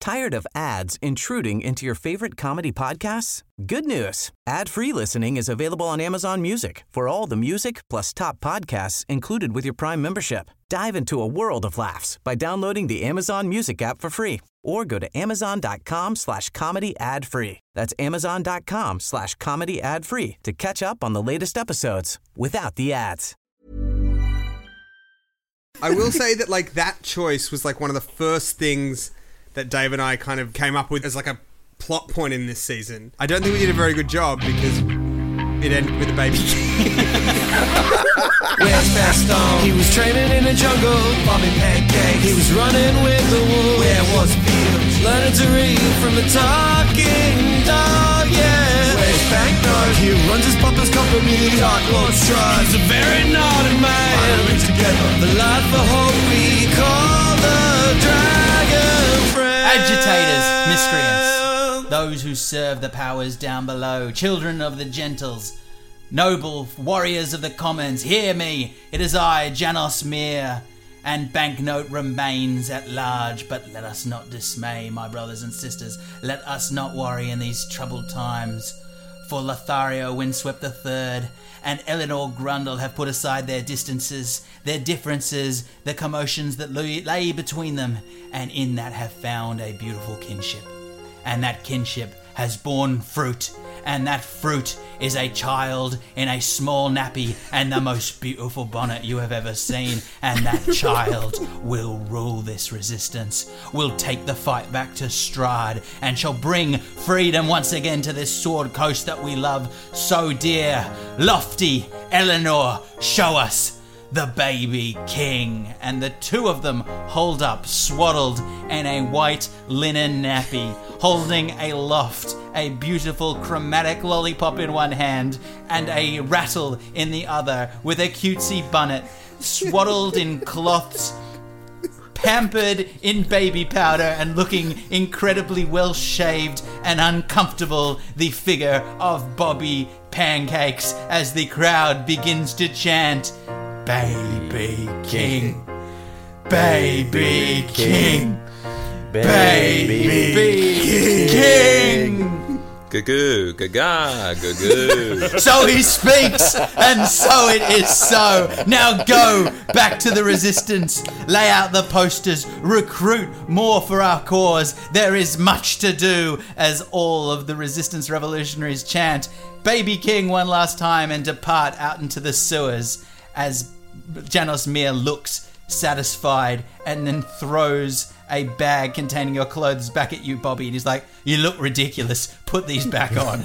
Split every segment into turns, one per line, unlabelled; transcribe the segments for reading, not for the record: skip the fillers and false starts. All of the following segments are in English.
Tired of ads intruding into your favorite comedy podcasts? Good news. Ad-free listening is available on Amazon Music for all the music plus top podcasts included with your Prime membership. Dive into a world of laughs by downloading the Amazon Music app for free or go to amazon.com/comedy ad-free. That's amazon.com/comedy ad-free to catch up on the latest episodes without the ads.
I will say that, like, that choice was, like, one of the first things that Dave and I kind of came up with as, like, a plot point in this season. I don't think we did a very good job because it ended with a baby.
Where's Baston? He was training in the jungle, bombing pancakes. He was running with the wolves. Where was Fields? Learning to read from the talking dog, yeah. Where's Banknote? He runs his papa's company. Dark Lord Strahd. He's a very naughty man. Finally together. The light for hope we call the Dragon Friend.
Agitators, miscreants, those who serve the powers down below, children of the gentles, noble warriors of the commons, hear me. It is I, Janos Mir, and Banknote remains at large. But let us not dismay, my brothers and sisters. Let us not worry in these troubled times. For Lothario Windswept III and Eleanor Grundle have put aside their distances, their differences, the commotions that lay between them, and in that have found a beautiful kinship. And that kinship has borne fruit, and that fruit is a child in a small nappy and the most beautiful bonnet you have ever seen. And that child will rule this resistance, will take the fight back to Strahd, and shall bring freedom once again to this sword coast that we love so dear. Lofty Eleanor, show us the baby king. And the two of them hold up, swaddled in a white linen nappy, holding aloft a beautiful chromatic lollipop in one hand and a rattle in the other, with a cutesy bunnet, swaddled in cloths, pampered in baby powder, and looking incredibly well shaved and uncomfortable, the figure of Bobby Pancakes, as the crowd begins to chant, Baby King, Baby King, Baby King.
Goo-goo, gaga, goo-goo.
So he speaks, and so it is so. Now go back to the resistance, lay out the posters, recruit more for our cause. There is much to do, as all of the resistance revolutionaries chant Baby King one last time and depart out into the sewers, as Janos Mir looks satisfied and then throws a bag containing your clothes back at you, Bobby, and he's like, you look ridiculous, put these back on.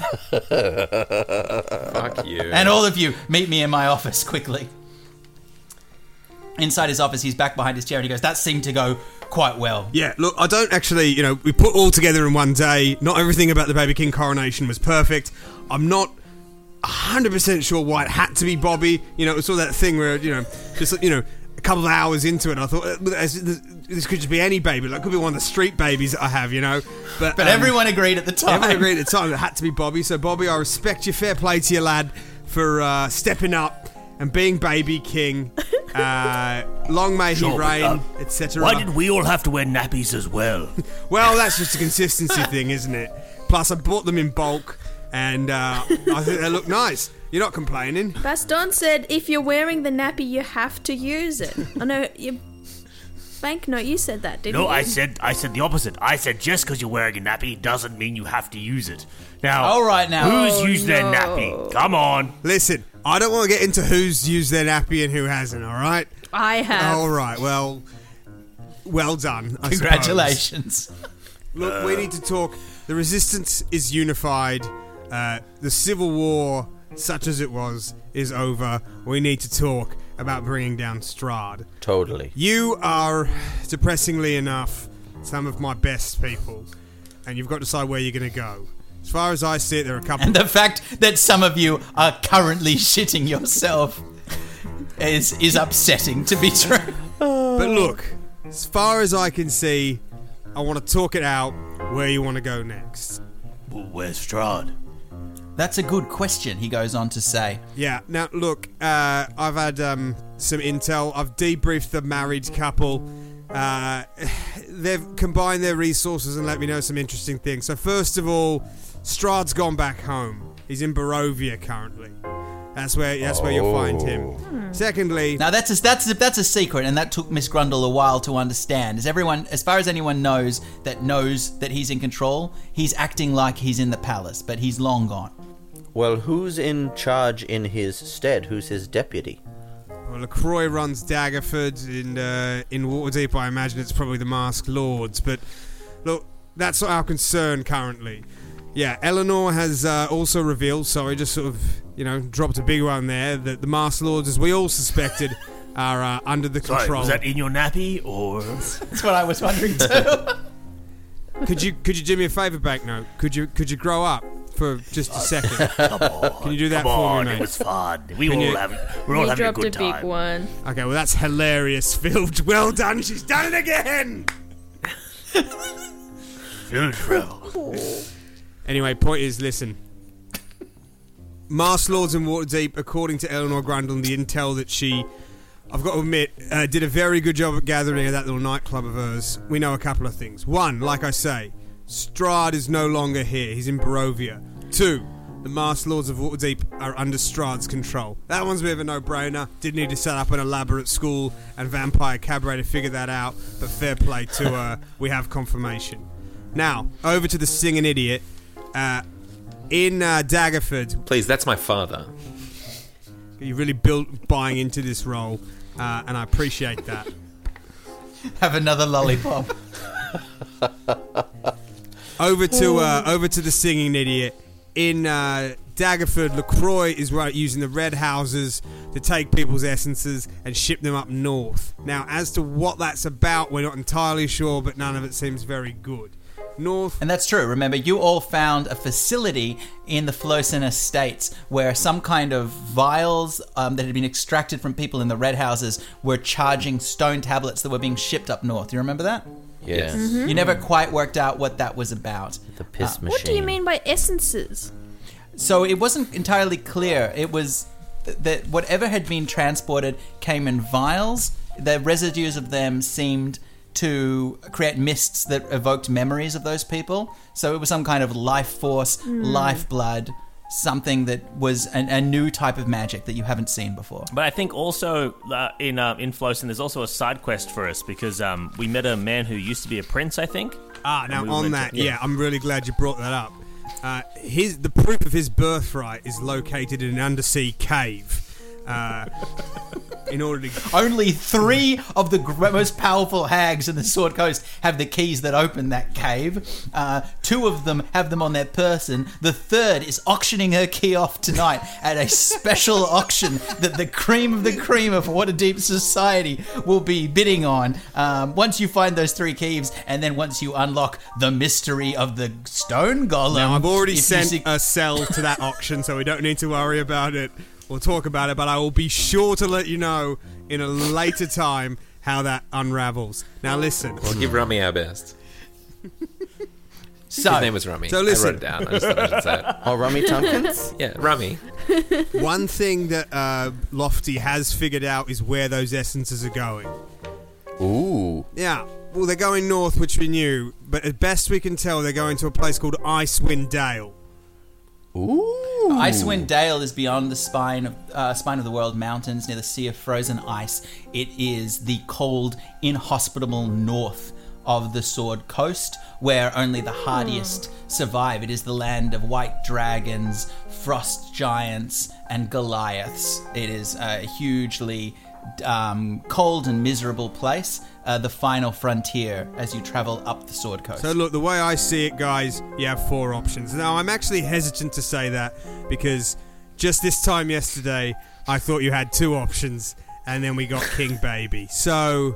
Fuck you.
And all of you, meet me in my office quickly. Inside his office, he's back behind his chair and he goes, that seemed to go quite well.
Yeah, look, I don't actually, we put all together in one day. Not everything about the Baby King coronation was perfect. I'm not 100% sure why it had to be Bobby. It was all that thing where, just, a couple of hours into it, I thought, this could just be any baby. Like, it could be one of the street babies that I have, But
everyone agreed at the time.
Everyone agreed at the time it had to be Bobby. So, Bobby, I respect you. Fair play to you, lad, for stepping up and being Baby King. Long may he reign, etc.
Why did we all have to wear nappies as well?
Well, that's just a consistency thing, isn't it? Plus, I bought them in bulk, and I think they look nice. You're not complaining.
Baston said if you're wearing the nappy, you have to use it. I know Banknote, you said that, didn't you?
No, I said the opposite. I said just because you're wearing a nappy doesn't mean you have to use it. Now,
all right, now
who's used their nappy? Come on.
Listen, I don't want to get into who's used their nappy and who hasn't. All right.
I have.
All right. Well done.
Congratulations.
Look, we need to talk. The resistance is unified. The civil war, such as it was, is over. We need to talk about bringing down Strahd.
Totally.
You are, depressingly enough, some of my best people, and you've got to decide where you're going to go. As far as I see it, there are a couple...
And the fact that some of you are currently shitting yourself is upsetting, to be true.
But look, as far as I can see, I want to talk it out where you want to go next.
Well, where's Strahd?
That's a good question, he goes on to say.
Yeah, now look, I've had some intel. I've debriefed the married couple. they've combined their resources and let me know some interesting things. So first of all, Strahd's gone back home. He's in Barovia currently. That's where you'll find him. Secondly,
Now that's a secret, and that took Miss Grundle a while to understand. As far as anyone knows that he's in control, he's acting like he's in the palace, but he's long gone.
Well, who's in charge in his stead? Who's his deputy?
well, LaCroix runs Daggerford. In Waterdeep, I imagine it's probably the Masked Lords. But look, that's not our concern currently. Yeah, Eleanor has also revealed, sorry, just sort of, dropped a big one there, that the Masked Lords, as we all suspected, are under the control.
Sorry, was that in your nappy, or...?
That's what I was wondering too.
Could you do me a favour, Banknote? Could you grow up for just a second?
Come on.
Can you do that
Come
for
on,
me, mate?
it was fun. We're
Can
all
you-
having
He
a
dropped
good
a big
time.
one.
Okay, well that's hilarious, Phil. Well done. She's done it again.
Phil.
Anyway, point is, listen. Masked Lords in Waterdeep, according to Eleanor Grundle and the intel that she, I've got to admit, did a very good job at gathering at that little nightclub of hers. We know a couple of things. One, like I say, Strahd is no longer here. He's in Barovia. Two, the Masked Lords of Waterdeep are under Strahd's control. That one's a bit of a no-brainer. Didn't need to set up an elaborate school and vampire cabaret to figure that out, but fair play to her. We have confirmation. Now, over to the singing idiot. In Daggerford,
Please, that's my father.
you really built buying into this role, and I appreciate that.
Have another lollipop.
Over to the singing idiot. In Daggerford, LaCroix is using the red houses to take people's essences and ship them up north. Now, as to what that's about, we're not entirely sure, but none of it seems very good. North.
And that's true. Remember, you all found a facility in the Flossen Estates where some kind of vials that had been extracted from people in the red houses were charging stone tablets that were being shipped up north. You remember that?
Yes.
Yeah.
You never quite worked out what that was about.
The piss machine.
What do you mean by essences?
So it wasn't entirely clear. It was that whatever had been transported came in vials. The residues of them seemed to create mists that evoked memories of those people. So it was some kind of life force, lifeblood, something that was a new type of magic that you haven't seen before.
But I think also in Flossen, there's also a side quest for us because we met a man who used to be a prince, I think.
Now
And we
on
went
that,
to-
yeah, I'm really glad you brought that up. The proof of his birthright is located in an undersea cave. In order to
Only 3 of the most powerful hags in the Sword Coast have the keys that open that cave. 2 of them have them on their person. The 3rd is auctioning her key off tonight at a special auction that the cream of Waterdeep society will be bidding on. Once you find those 3 keys, and then once you unlock the mystery of the stone golem.
Now, I've already
if you
sent
see-
a cell to that auction, so we don't need to worry about it. We'll talk about it, but I will be sure to let you know in a later time how that unravels. Now, listen.
We'll give Rummy our best.
So,
His name was Rummy.
So listen.
I wrote it down. I just thought I should say it.
Oh, Rummy Tompkins?
Yeah, Rummy.
One thing that Lofty has figured out is where those essences are going.
Ooh.
Yeah, well, they're going north, which we knew, but at best we can tell, they're going to a place called Icewind Dale.
Ooh.
Icewind Dale is beyond the spine of the world mountains near the sea of frozen ice. It is the cold, inhospitable north of the Sword Coast, where only the hardiest survive. It is the land of white dragons, frost giants, and Goliaths. It is a hugely cold and miserable place, the final frontier as you travel up the Sword Coast.
So look, the way I see it, guys, you have 4 options. Now, I'm actually hesitant to say that because just this time yesterday, I thought you had 2 options, and then we got King Baby. So...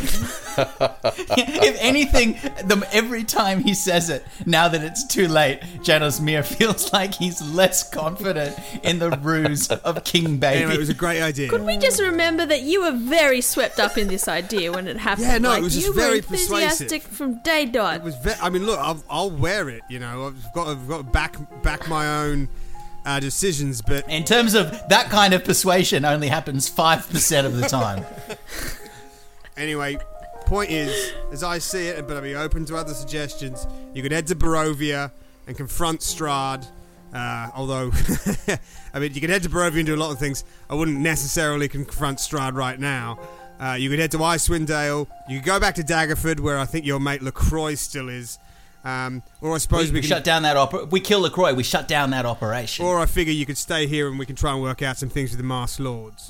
If anything, every time he says it, now that it's too late, Janos Mir feels like he's less confident in the ruse of King Baby.
Anyway, it was a great idea.
Could we just remember that you were very swept up in this idea when it happened?
Yeah, no, it
like,
was just
you
very
were enthusiastic
persuasive.
from day dot.
It was I mean, look, I'll wear it. I've got to back my own decisions. But
In terms of that kind of persuasion, only happens 5% of the time.
anyway, point is, as I see it, but I'll be open to other suggestions, you could head to Barovia and confront Strahd. Although, I mean, you could head to Barovia and do a lot of things. I wouldn't necessarily confront Strahd right now. You could head to Icewind Dale. You could go back to Daggerford, where I think your mate LaCroix still is. Or I suppose
we shut down that we kill LaCroix, we shut down that operation.
Or I figure you could stay here and we can try and work out some things with the Masked Lords.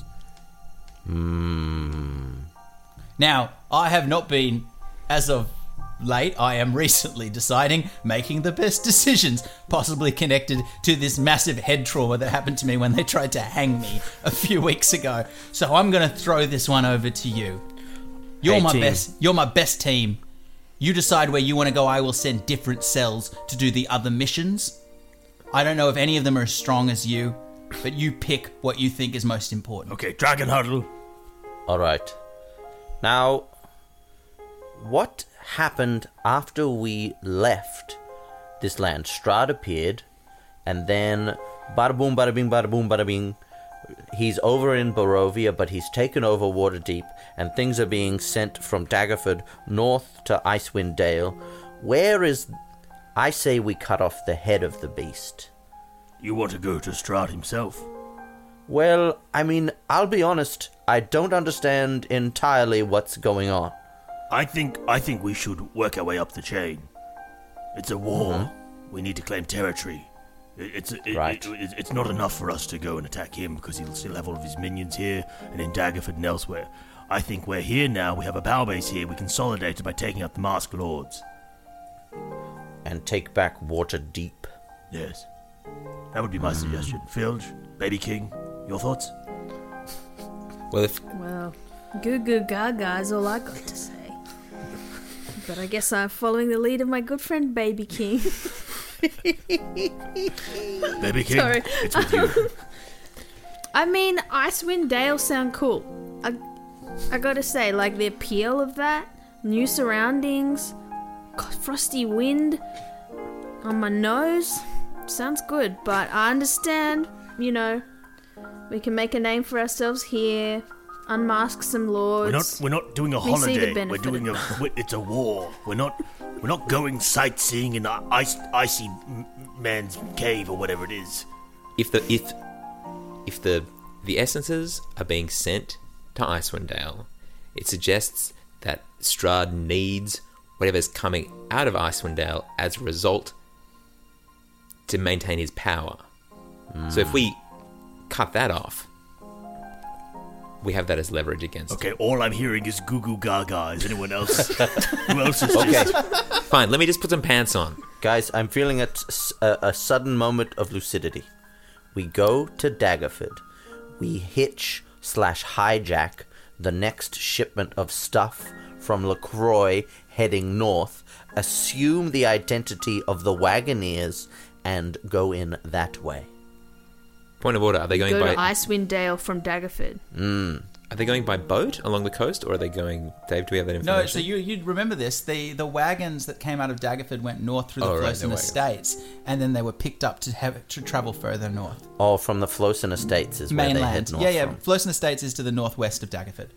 Now, I have not been, as of late, I am recently deciding, making the best decisions, possibly connected to this massive head trauma that happened to me when they tried to hang me a few weeks ago. So I'm going to throw this one over to you. You're my best team. You decide where you want to go. I will send different cells to do the other missions. I don't know if any of them are as strong as you, but you pick what you think is most important.
Okay, Dragon Huddle.
All right. Now, what happened after we left this land? Strahd appeared, and then bada boom, bada bing, bada boom, bada bing. He's over in Barovia, but he's taken over Waterdeep, and things are being sent from Daggerford north to Icewind Dale. Where is... I say we cut off the head of the beast.
You want to go to Strahd himself?
Well, I mean, I'll be honest, I don't understand entirely what's going on.
I think we should work our way up the chain. It's a war. Mm-hmm. We need to claim territory. It's not enough for us to go and attack him because he'll still have all of his minions here and in Daggerford and elsewhere. I think we're here now. We have a power base here. We consolidate it by taking out the Masked Lords.
And take back Waterdeep.
Yes. That would be my suggestion. Filge, Baby King, your thoughts?
Well, goo goo gaga is all I got to say. But I guess I'm following the lead of my good friend Baby King.
Baby King,
sorry.
It's with you.
I mean, Icewind Dale sound cool. I gotta say, like the appeal of that, new surroundings, frosty wind on my nose, sounds good. But I understand, we can make a name for ourselves here, unmask some lords.
We're not doing a holiday. We're doing it's a war. We're not going sightseeing in the icy man's cave or whatever it is.
If the essences are being sent to Icewind Dale, it suggests that Strahd needs whatever's coming out of Icewind Dale as a result to maintain his power. So if we cut that off, we have that as leverage against.
Okay, all I'm hearing is goo goo gaga. Is anyone else? Who else is
Okay,
Fine, let me just put some pants on.
guys, I'm feeling a sudden moment of lucidity. We go to Daggerford. We hitch/hijack the next shipment of stuff from LaCroix heading north, assume the identity of the Wagoneers, and go in that way.
Point of order, are they going
Go
by...
to Icewind Dale from Daggerford.
Are they going by boat along the coast, or are they going... Dave, do we have that information?
No, so you'd remember this. The wagons that came out of Daggerford went north through the Flossen Estates, and then they were picked up to travel further north.
Oh, from the Flossen Estates is where they head north
Yeah.
from.
Flossen Estates is to the northwest of Daggerford.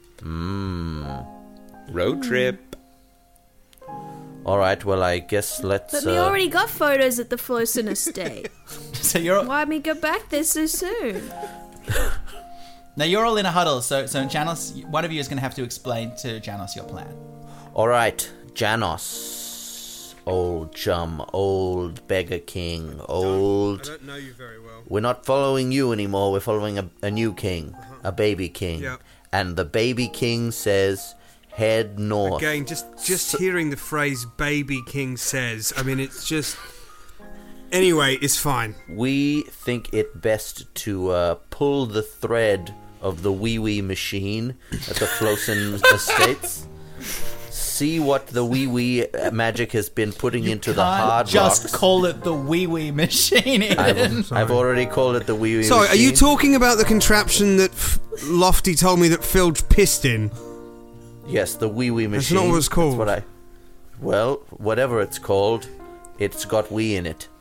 Road trip.
All right, well, I guess let's...
But we already got photos at the Flossen Estate.
So you're
Why me go back there so soon?
now you're all in a huddle. So Janos, one of you is going to have to explain to Janos your plan.
All right, Janos. Old chum, old beggar king, old...
I don't know you very well.
We're not following you anymore, we're following a new king, a baby king.
Yep.
And the baby king says, head north.
Again, just hearing the phrase "baby king says," I mean, it's just... Anyway, it's fine.
We think it best to pull the thread of the wee-wee machine at the Flossen Estates. See what the wee-wee magic has been putting into the hard
just
rocks.
call it the wee-wee machine.
I've already called it the wee-wee
Sorry,
machine.
are you talking about the contraption that Lofty told me that Filge pissed in?
Yes, the wee-wee machine.
That's not what it's called.
That's well, whatever it's called, it's got wee in it.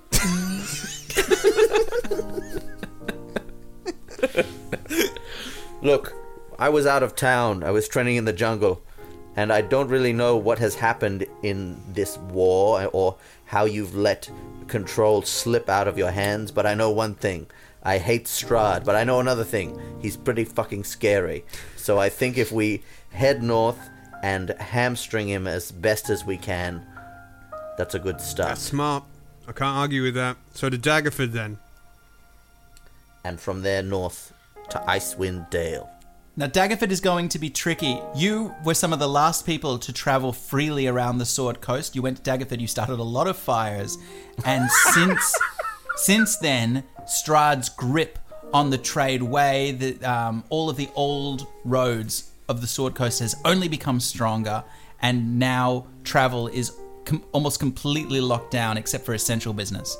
Look, I was out of town. I was training in the jungle. and I don't really know what has happened in this war or how you've let control slip out of your hands, but I know one thing. I hate Strahd, but I know another thing. He's pretty fucking scary. So I think if we head north and hamstring him as best as we can, that's a good start.
That's smart. I can't argue with that. So to Daggerford then.
And from there north to Icewind Dale.
Now, Daggerford is going to be tricky. You were some of the last people to travel freely around the Sword Coast. You went to Daggerford, you started a lot of fires, and since then, Strahd's grip on the trade way, all of the old roads of the Sword Coast has only become stronger, and now travel is almost completely locked down except for essential business.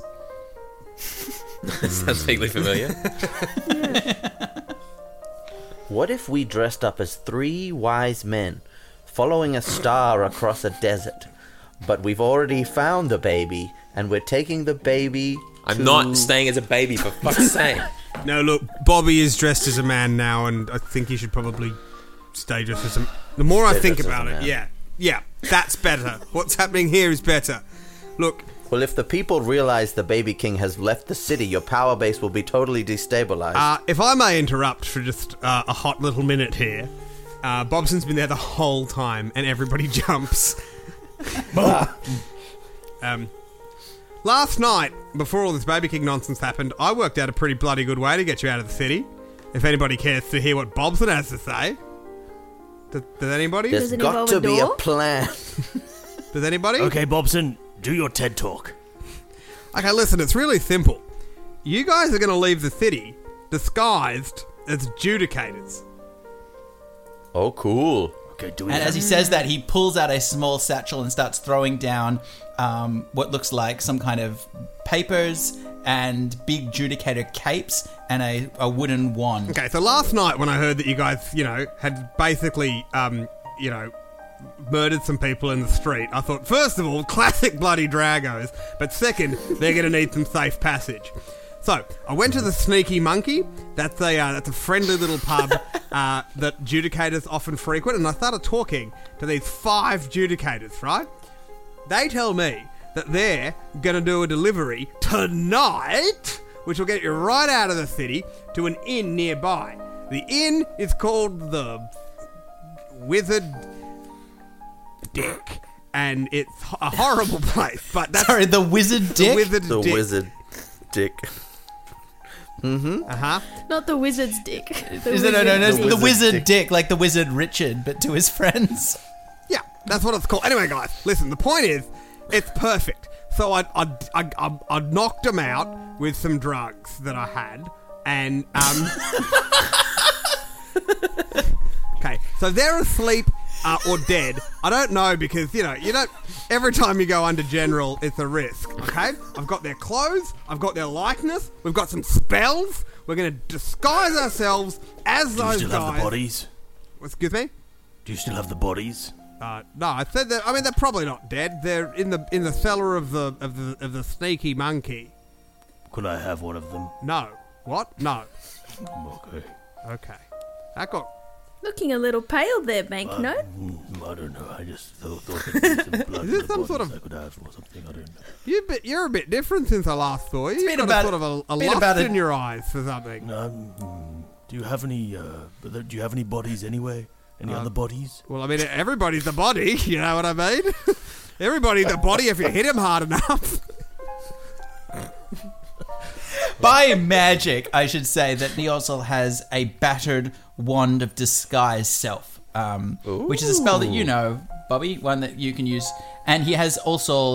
Sounds vaguely familiar.
What if we dressed up as 3 wise men, following a star across a desert, but we've already found the baby, and we're taking the baby
I'm not staying as a baby, for fuck's sake.
No, look, Bobby is dressed as a man now, and I think he should probably stay dressed as a... The more I think about it, yeah, that's better. What's happening here is better. Look...
Well, if the people realize the Baby King has left the city, your power base will be totally destabilized.
If I may interrupt for just a hot little minute here, Bobson's been there the whole time, and everybody jumps. Last night, before all this Baby King nonsense happened, I worked out a pretty bloody good way to get you out of the city. If anybody cares to hear what Bobson has to say. Does anybody?
There's got to be a plan.
Does anybody?
Okay, Bobson, do your TED Talk.
Okay, listen, it's really simple. You guys are going to leave the city disguised as judicators.
Oh, cool.
Okay,
and as he says that, he pulls out a small satchel and starts throwing down what looks like some kind of papers and big judicator capes and a wooden wand.
Okay, so last night when I heard that you guys, had basically, murdered some people in the street, I thought, first of all, classic bloody Dragos, but second, they're going to need some safe passage. So, I went to the Sneaky Monkey. That's a friendly little pub that judicators often frequent, and I started talking to these 5 judicators, right? They tell me that they're going to do a delivery tonight, which will get you right out of the city to an inn nearby. The inn is called the Wizard Dick, and it's a horrible place. But that's
Sorry, the Wizard Dick?
Wizard Dick. Mm-hmm.
Not the Wizard's Dick.
The Wizard Dick, like the Wizard Richard, but to his friends.
Yeah, that's what it's called. Anyway, guys, listen, the point is, it's perfect. So I knocked them out with some drugs that I had, and okay, so they're asleep or dead. I don't know because you don't. Every time you go under general, it's a risk. Okay, I've got their clothes, I've got their likeness, we've got some spells. We're gonna disguise ourselves as those guys.
Do you still have the bodies?
Excuse me?
Do you still have the bodies?
No, I said that. I mean, they're probably not dead. They're in the cellar of the Sneaky Monkey.
Could I have one of them?
No. What? No.
Okay.
That got...
Looking a little pale there, Banknote.
I don't know. I just thought there some blood
Is this
in the
some sort
bodies
of...
I could have or something. I don't know.
You're a bit different since I last saw you. You've got a sort of a lust in your eyes for something.
Do you have any bodies anyway? Any other bodies?
Well, I mean, everybody's a body. You know what I mean? Everybody's a body if you hit him hard enough.
By magic, I should say that Neosel has a battered wand of disguise self, which is a spell that you know, Bobby, one that you can use. And he has also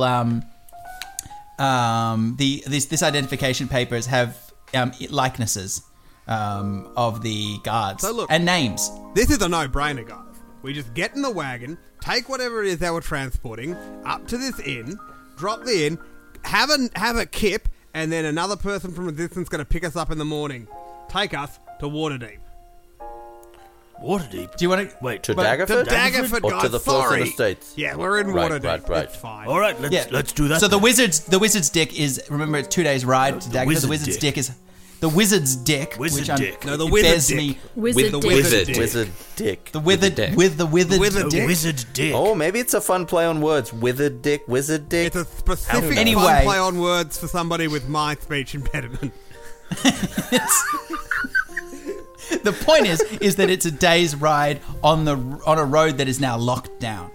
this identification papers have likenesses of the guards. So look, and names.
This is a no-brainer, guys. We just get in the wagon, take whatever it is that we're transporting up to this inn, drop the inn, have a kip, and then another person from a distance going to pick us up in the morning. Take us to Waterdeep.
Waterdeep?
Do you want to...
Wait, to Daggerford?
To Daggerford, guys.
Or to the Forest Estates?
Yeah, we're in Waterdeep.
Right.
It's fine.
All right, let's do that.
So the Wizard's Dick is... Remember, it's 2 days ride to Daggerford. The Wizard's Dick is the wizard's dick.
Wizard dick.
No, the
it
wizard
bears
dick.
me
Wizard
the
dick.
wizard dick.
Wizard dick.
the withered
dick.
with the withered
Withered
dick.
Wizard dick.
Oh, maybe it's a fun play on words. Withered dick, wizard dick.
It's a specific
Anyway.
fun play on words for somebody with my speech impediment.
The point is that it's a day's ride on a road that is now locked down.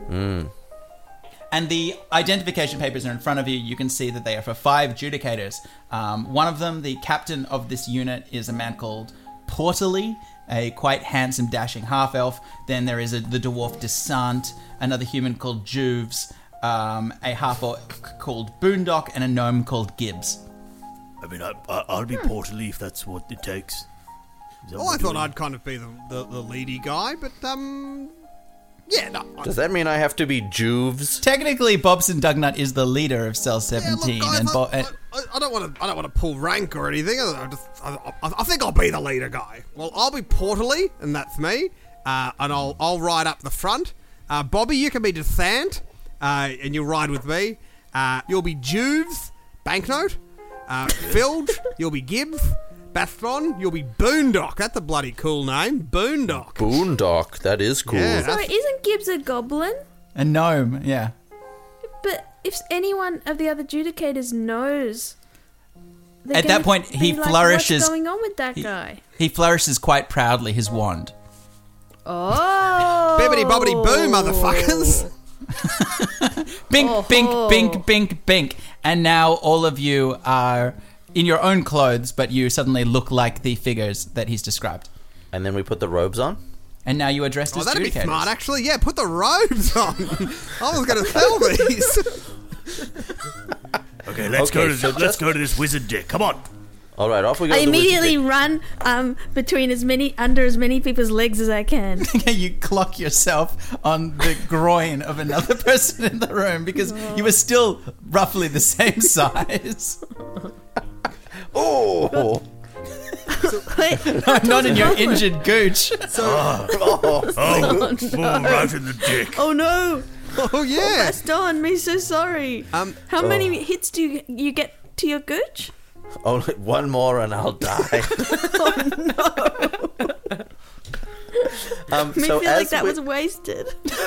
And the identification papers are in front of you. You can see that they are for 5 judicators. One of them, the captain of this unit, is a man called Porterly, a quite handsome, dashing half-elf. Then there is the dwarf Desant, another human called Juves, a half-orc called Boondock, and a gnome called Gibbs.
I mean, I'll be Porterly if that's what it takes. Is that
Well,
what
I
we're
thought
doing?
I'd kind of be the leady guy, but yeah, no.
Does that mean I have to be Juves?
Technically, Bobson Dugnut is the leader of Cell
Yeah,
17.
look, guys,
and
I don't want to pull rank or anything. I think I'll be the leader guy. Well, I'll be Porterly, and that's me. And I'll ride up the front. Bobby, you can be Desant, and you'll ride with me. You'll be Juves, Banknote. Filge, you'll be Gibbs. Baston, you'll be Boondock. That's a bloody cool name, Boondock.
Boondock, that is cool.
Yeah.
Sorry, isn't Gibbs a goblin?
a gnome, yeah.
But if any one of the other judicators knows, they're
At that
gonna
point, he
be like,
flourishes-
What's going on with that guy?
He flourishes quite proudly his wand.
Oh,
Bibbidi bobbidi boo, motherfuckers.
Bink, bink, bink, bink, bink. And now all of you are in your own clothes, but you suddenly look like the figures that he's described.
And then we put the robes on.
And now you are dressed
Oh,
as
that'd be
judicators.
smart, actually. Yeah, put the robes on. I was going to sell these.
Okay, let's
Okay,
go
so
to this wizard dick. Come on.
All right, off we go.
I
to the wizard
immediately
dick.
run between under as many people's legs as I can.
You clock yourself on the groin of another person in the room because you were still roughly the same size.
Oh,
Wait,
Not in your injured gooch.
Oh, right in the dick.
oh no!
Oh, yeah.
Baston, me so sorry. How many hits do you get to your gooch?
only one more and I'll die.
Me
So
feel like
as
that
we-
was wasted.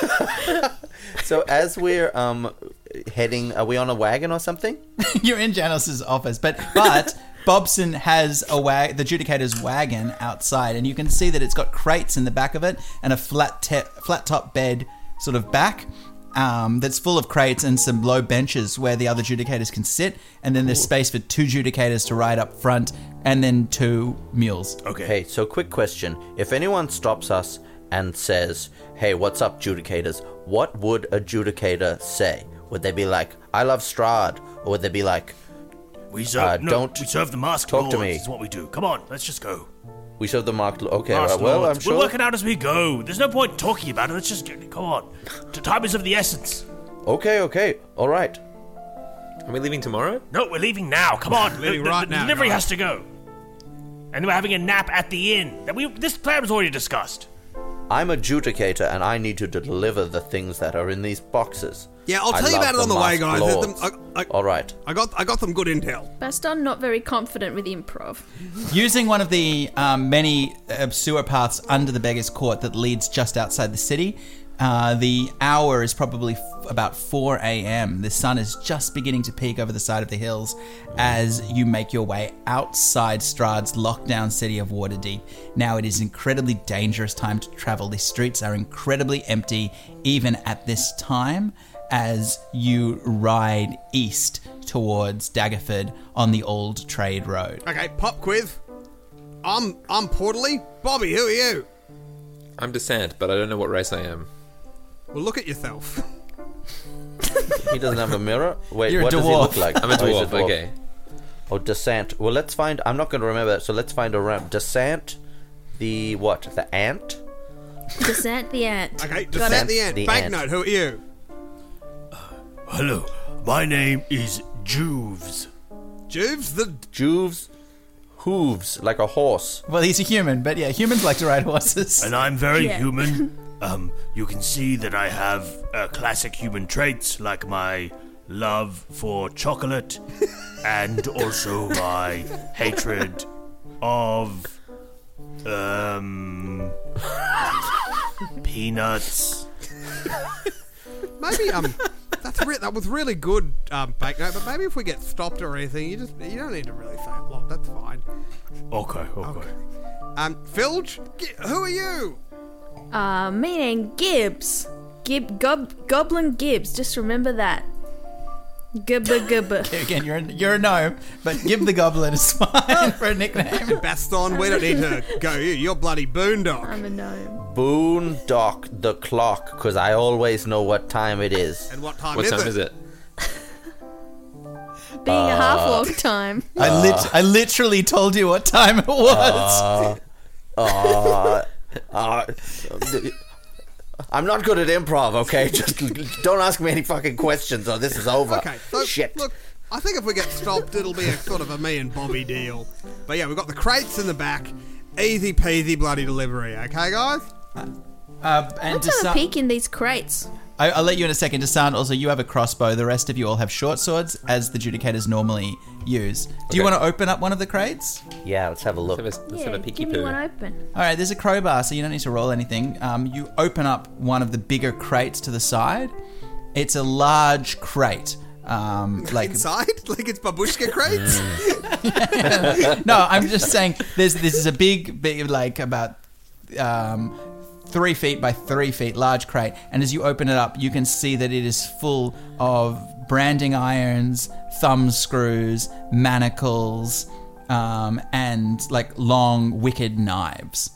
So as we're heading, are we on a wagon or something?
You're in Janos's office, but Bobson has the Judicator's wagon outside, and you can see that it's got crates in the back of it and a flat top bed sort of back that's full of crates and some low benches where the other Judicators can sit, and then there's space for 2 Judicators to ride up front, and then 2 mules.
Okay.
Hey, so quick question. If anyone stops us and says, hey, what's up, Judicators? What would a Judicator say? Would they be like, I love Strahd? Or would they be like,
We serve the masked
talk to
lords,
me.
is what we do. Come on, let's just go.
we serve the marked... Okay,
Masked
right, well,
lords.
I'm sure...
We'll work it out as we go. There's no point talking about it. Let's just come on. Time is of the essence.
Okay, all right.
Are we leaving tomorrow?
No, we're leaving now. Come on.
Leaving right
the
now,
delivery
guys.
has to go. And we're having a nap at the inn. This plan was already discussed.
I'm a Judicator, and I need to deliver the things that are in these boxes.
Yeah, I'll
I
tell you
love
about it on the way,
masked
guys.
lords. All right.
I got some good intel.
Baston not very confident with improv.
Using one of the many sewer paths under the Beggar's Court that leads just outside the city, the hour is probably about 4 a.m. The sun is just beginning to peek over the side of the hills as you make your way outside Strahd's lockdown city of Waterdeep. Now it is an incredibly dangerous time to travel. The streets are incredibly empty even at this time as you ride east towards Daggerford on the Old Trade Road.
Okay, pop quiz. I'm Porterly. Bobby, who are you?
I'm Descent, but I don't know what race I am.
Well, look at yourself.
He doesn't have a mirror? Wait,
You're a
what does he
dwarf.
look like?
I'm a
Oh, he's
dwarf, okay.
Oh, Descent. Well, let's find... I'm not going to remember that, so let's find a round. Descent, the what? The ant?
Descent the ant.
Okay,
Got
just at
it?
the end.
The
Banknote, who are you?
Hello, my name is Juves.
Juves, the...
Juves, hooves, like a horse.
Well, he's a human, but yeah, humans like to ride horses.
And I'm very
Yeah.
human. You can see that I have classic human traits like my love for chocolate and also my hatred of peanuts.
Maybe that was really good, Banknote. But maybe if we get stopped or anything, you don't need to really say a lot. That's fine.
Okay.
Filch, who are you?
Me named Gibbs. Goblin Gibbs. Just remember that. Gubba.
Again, you're a gnome, but Gib the Goblin is fine for a nickname.
Baston, we don't need to go. You're bloody Boondock.
I'm a gnome.
Boondock the clock, because I always know what time it is.
And what time
What
is
time
it?
is it?
Being a half-orc time.
I literally told you what time it was.
I'm not good at improv, okay? Just don't ask me any fucking questions or this is over.
Okay, so
Shit.
look, I think if we get stopped, it'll be a sort of a me and Bobby deal. But yeah, we've got the crates in the back. Easy peasy bloody delivery, okay, guys?
And
Let's have a peek in these crates.
I'll let you in a second. Desan, also, you have a crossbow. The rest of you all have short swords, as the Judicators normally use. Do you want to open up one of the crates?
Yeah, let's have a look.
Let's have a picky
give me
poo.
one open.
All right, there's a crowbar, so you don't need to roll anything. You open up one of the bigger crates to the side. It's a large crate. Like
Inside? Like it's babushka crates?
No, I'm just saying this is a big like about 3 feet by 3 feet large crate, and as you open it up, you can see that it is full of branding irons, thumb screws, manacles, and like long wicked knives.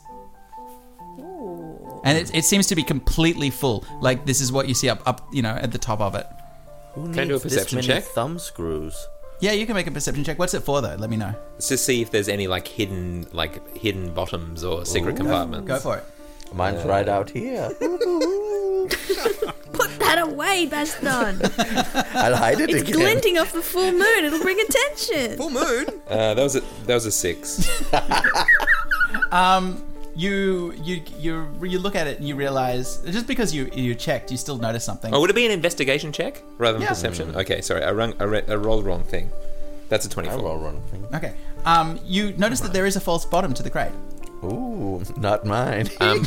And it seems to be completely full. Like this is what you see up at the top of it.
Who
Can I do a
needs this
perception
many
check?
thumb screws?
Yeah, you can make a perception check. What's it for though? Let me know.
Let's just see if there's any hidden bottoms or secret compartments.
Go for it.
Mine's right out here.
Put that away, Baston.
I'll hide it
It's
again.
glinting off the full moon. It'll bring attention.
Full moon?
That was a 6.
You look at it and you realize just because you checked, you still notice something.
Oh, would it be an investigation check rather than
Yeah.
perception? Okay, sorry, I rolled the wrong thing. That's a
I
24.
roll wrong thing.
Okay. You notice that there is a false bottom to the crate.
Ooh, not mine.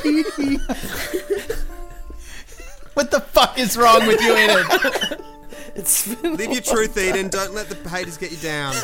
What the fuck is wrong with you, Eden?
Live your truth, Eden. Don't let the haters get you down.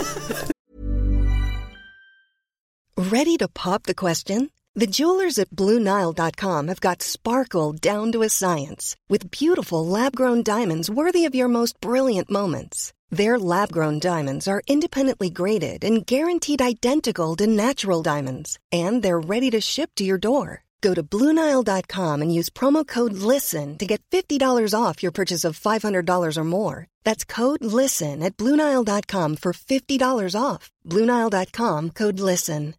Ready to pop the question? The jewelers at BlueNile.com have got sparkle down to a science with beautiful lab-grown diamonds worthy of your most brilliant moments. Their lab-grown diamonds are independently graded and guaranteed identical to natural diamonds, and they're ready to ship to your door. Go to BlueNile.com and use promo code LISTEN to get $50 off your purchase of $500 or more. That's code LISTEN at BlueNile.com for $50 off. BlueNile.com, code LISTEN.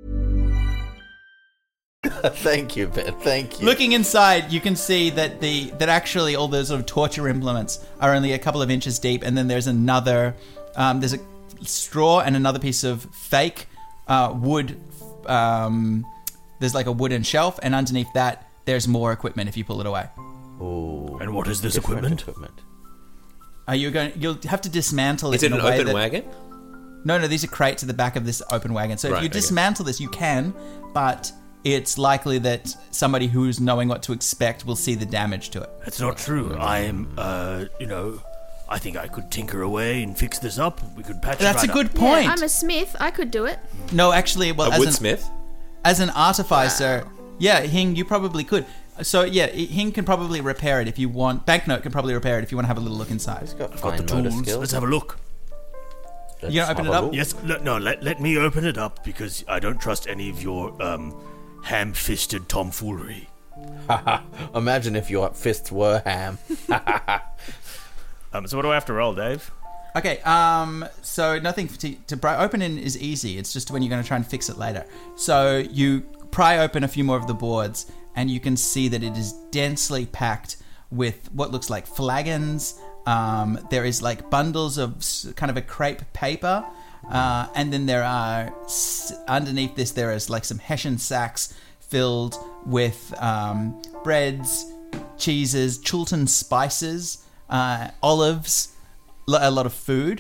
Thank you, Ben. Thank you.
Looking inside, you can see that that actually all those sort of torture implements are only a couple of inches deep, and then there's another. There's a straw and another piece of fake wood. There's like a wooden shelf, and underneath that, there's more equipment if you pull it away.
Ooh,
And what is this
different
equipment?
You'll have to dismantle it.
Is it
in
an
a way
open
that,
wagon?
No, these are crates at the back of this open wagon. So if
Right,
you
okay.
dismantle this, you can, but it's likely that somebody who's knowing what to expect will see the damage to it.
That's not true. I am, I think I could tinker away and fix this up. We could patch
That's
it
a
right
good
up.
point.
Yeah, I'm a smith. I could do it.
No, actually, well,
A woodsmith?
as an artificer, yeah, Hing, you probably could. So yeah, Hing can probably repair it if you want. Banknote can probably repair it if you want to have a little look inside.
He's got
I've got the
fine motor
tools.
skills.
Let's have a look.
You gonna open
have
it
a
up?
look.
Yes, let me open it up because I don't trust any of your ham-fisted tomfoolery.
Imagine if your fists were ham.
So what do I have to roll, Dave?
Okay, so nothing to pry open in is easy. It's just when you're going to try and fix it later. So you pry open a few more of the boards, and you can see that it is densely packed with what looks like flagons. There is like bundles of kind of a crepe paper, and then there are underneath this there is like some Hessian sacks filled with breads, cheeses, Chiltern spices, olives, a lot of food.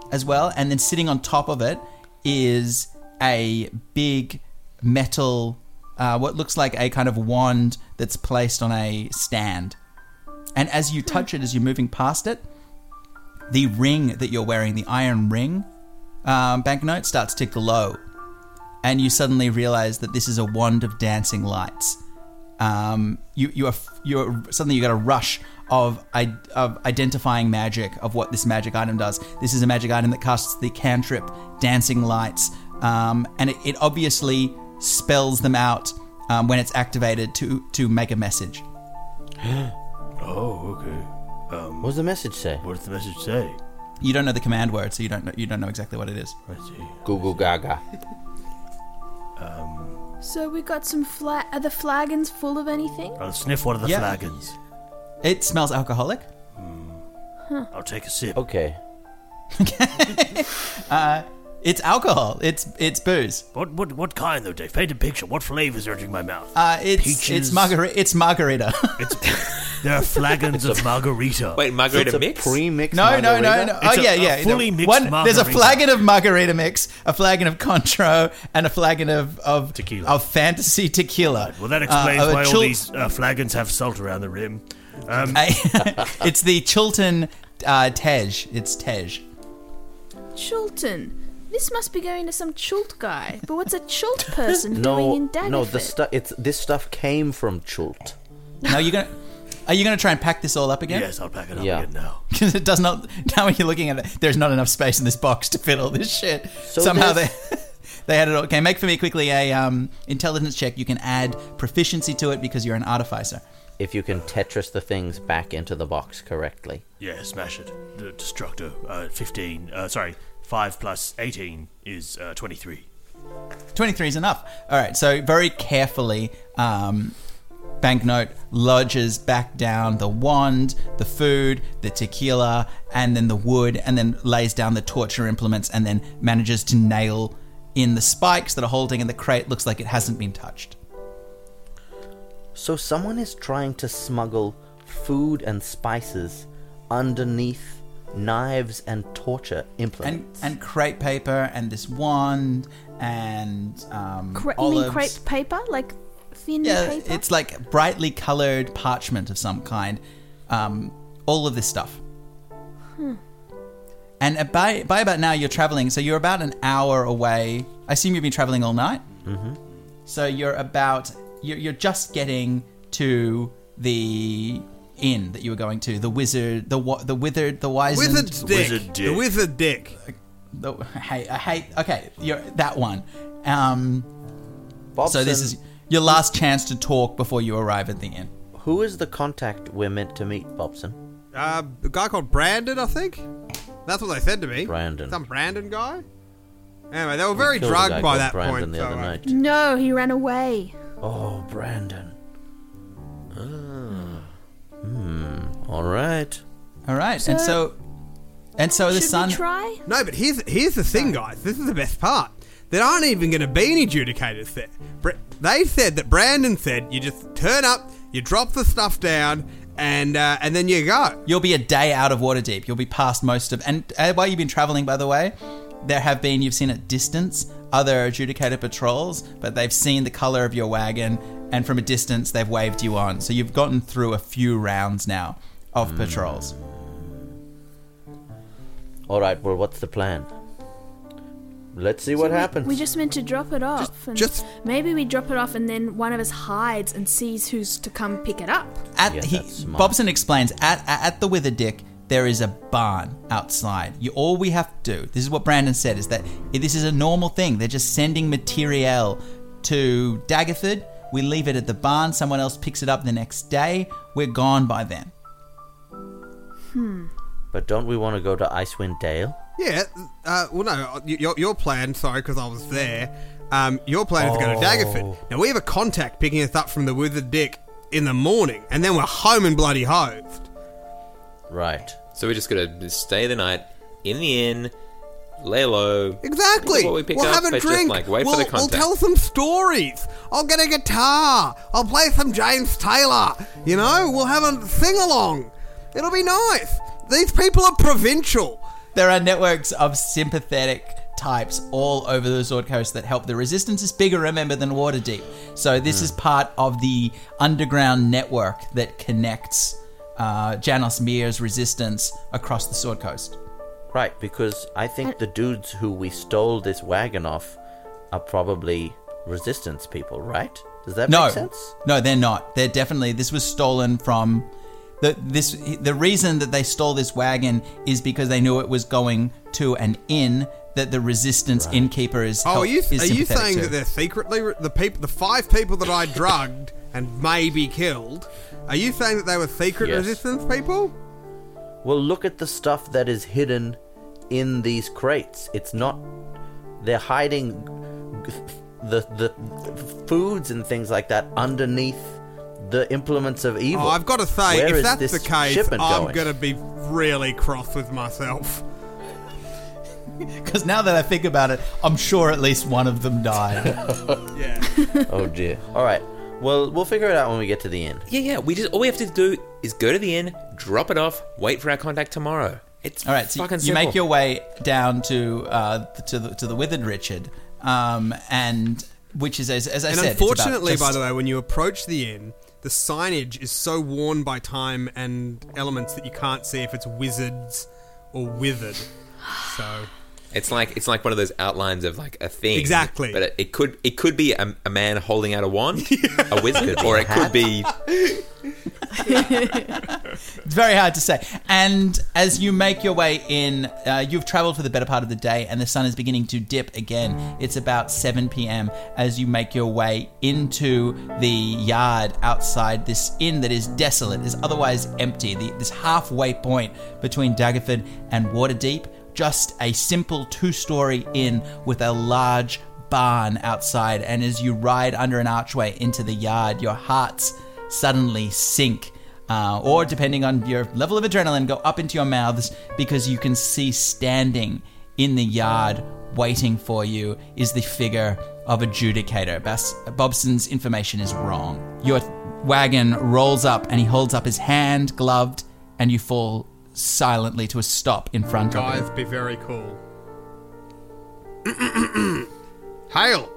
as well, and then sitting on top of it is a big metal, what looks like a kind of wand that's placed on a stand. And as you touch it, as you're moving past it, the ring that you're wearing, the iron ring banknote, starts to glow. And you suddenly realize that this is a wand of dancing lights. You're suddenly you got a rush of identifying magic of what this magic item does. This is a magic item that casts the cantrip Dancing Lights, and it obviously spells them out when it's activated to make a message.
Oh, okay.
What does the message say?
What does the message say?
You don't know the command word, so you don't know exactly what it is.
I see.
Google Gaga.
So we got some are the flagons full of anything?
I'll sniff one of the
Yeah.
flagons.
It smells alcoholic.
I'll take a sip.
Okay.
It's alcohol. It's booze.
What kind though, Dave? Paint a picture. What flavors are entering my mouth?
It's
Peaches.
It's margarita.
There are flagons of margarita.
Wait, margarita
So it's
mix?
a pre-mixed
No.
margarita?
Oh,
It's
yeah.
a fully mixed
There's a
margarita.
flagon of margarita mix, a flagon of Contro, and a flagon of
Tequila.
of fantasy tequila.
Well, that explains
of a
why all
Chil-
these flagons have salt around the rim.
It's the Chilton Tej. It's Tej.
Chilton. This must be going to some Chult guy. But what's a Chult person doing in Daggerford?
No, this stuff came from Chult.
Now are you gonna try and pack this all up again?
Yes, I'll pack it up
Yeah.
again now.
Because it does not. Now when you're looking at it, there's not enough space in this box to fit all this shit.
So
Somehow
there's-
they had it all. Okay, make for me quickly a intelligence check. You can add proficiency to it because you're an artificer.
If you can Tetris the things back into the box correctly.
Yeah, smash it. The Destructo. 15. 5 plus 18 is 23.
23 is enough. All right, so very carefully, Banknote lodges back down the wand, the food, the tequila, and then the wood, and then lays down the torture implements, and then manages to nail in the spikes that are holding in the crate. Looks like it hasn't been touched.
So someone is trying to smuggle food and spices underneath knives and torture implements.
And crepe paper, and this wand, and
You mean
olives.
crepe paper? Like thin
Yeah,
paper?
it's like brightly coloured parchment of some kind. All of this stuff. And by about now, you're traveling. So you're about an hour away. I assume you've been traveling all night. Mm-hmm. So you're just getting to the inn that you were going to. The wizard, the withered, the wizened.
Wizard's dick.
Wizard dick.
The wizard dick.
I hate. Okay, you're that one.
Bobson,
So this is your last chance to talk before you arrive at the inn.
who is the contact we're meant to meet, Bobson?
A guy called Brandon, I think. That's what they said to me.
Brandon.
Some Brandon guy. Anyway, they were very
Killed a guy
drugged by
called
that
Brandon
point.
the
so,
other night.
No, he ran away.
Oh, Brandon. All right.
All right, and so the
Should
sun.
we try?
No, but here's the thing, guys. This is the best part. There aren't even going to be any adjudicators there. They said that Brandon said you just turn up, you drop the stuff down, and then you go.
You'll be a day out of Waterdeep. You'll be past most of... And while you've been travelling, by the way, there have been, you've seen at distance, other adjudicator patrols, but they've seen the colour of your wagon, and from a distance, they've waved you on. So you've gotten through a few rounds now of patrols.
All right, well, what's the plan? Let's see what happens.
We just meant to drop it off.
just-
maybe we drop it off and then one of us hides and sees who's to come pick it up.
Yeah, that's smart.
Bobson explains, at the Withered Dick, there is a barn outside. All we have to do, this is what Brandon said, is that this is a normal thing. They're just sending materiel to Daggerford. We leave it at the barn. Someone else picks it up the next day. We're gone by then.
But don't we want to go to Icewind Dale?
Yeah. Well, no. Your plan. Sorry, because I was there. Your plan is to go to Daggerford. Now we have a contact picking us up from the Withered Dick in the morning, and then we're home and bloody hoved.
Right.
So we just gotta stay the night in the inn, lay low.
Exactly.
What we pick
we'll
up,
have a
but just,
drink.
like, wait for
we'll,
the contact.
We'll tell some stories. I'll get a guitar. I'll play some James Taylor. You know, we'll have a sing along. It'll be nice. These people are provincial.
There are networks of sympathetic types all over the Sword Coast that help. The Resistance is bigger, remember, than Waterdeep. So this is part of the underground network that connects Janos Mir's Resistance across the Sword Coast.
Right, because I think the dudes who we stole this wagon off are probably Resistance people, right? Does that make sense?
No, they're not. They're definitely... This was stolen from... The reason that they stole this wagon is because they knew it was going to an inn that the Resistance innkeeper is.
Are you saying
to.
that they're secretly the 5 people that I drugged and maybe killed? Are you saying that they were secret Resistance people?
Well, look at the stuff that is hidden in these crates. It's not. They're hiding the foods and things like that underneath the implements of evil.
Oh, I've got to say,
Where
if
is
that's
this
the case,
shipment
I'm
going?
going to be really cross with myself.
Because now that I think about it, I'm sure at least one of them died.
Yeah.
Oh dear. All right. Well, we'll figure it out when we get to the inn.
Yeah. All we have to do is go to the inn, drop it off, wait for our contact tomorrow. It's
All right, so
fucking
you
simple.
make your way down to the Withered Richard, and which is as I said.
And
it's about
unfortunately,
just-
by the way, when you approach the inn, the signage is so worn by time and elements that you can't see if it's wizards or withered. So
It's like one of those outlines of like a thing.
Exactly.
But it could be a man holding out a wand, a wizard, or it could be.
It's very hard to say. And as you make your way in, you've traveled for the better part of the day, and the sun is beginning to dip again. It's about 7 p.m. as you make your way into the yard outside this inn that is desolate, is otherwise empty. This halfway point between Daggerford and Waterdeep, just a simple 2-story inn with a large barn outside. And as you ride under an archway into the yard, your hearts suddenly sink, or depending on your level of adrenaline, go up into your mouths, because you can see standing in the yard waiting for you is the figure of a judicator. Bobson's information is wrong. Your wagon rolls up and he holds up his hand, gloved, and you fall silently to a stop in front of him.
guys, be very cool. Hail!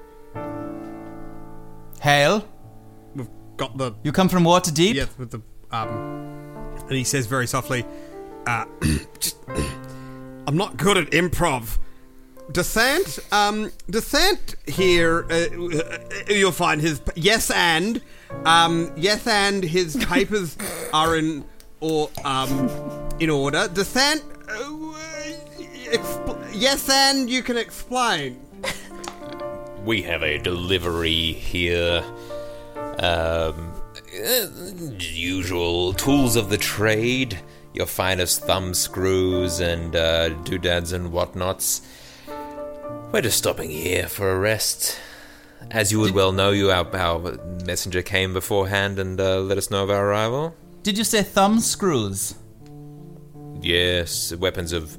Hail,
We've got the
you come from Waterdeep?
yes with the and he says very softly, just, I'm not good at improv. Descent here, you'll find his yes and his papers are in order. Descent, yes and you can explain.
We have a delivery here. Usual tools of the trade. Your finest thumb screws and doodads and whatnots. We're just stopping here for a rest. As you would well know, our messenger came beforehand and let us know of our arrival.
Did you say thumb screws?
Yes, weapons of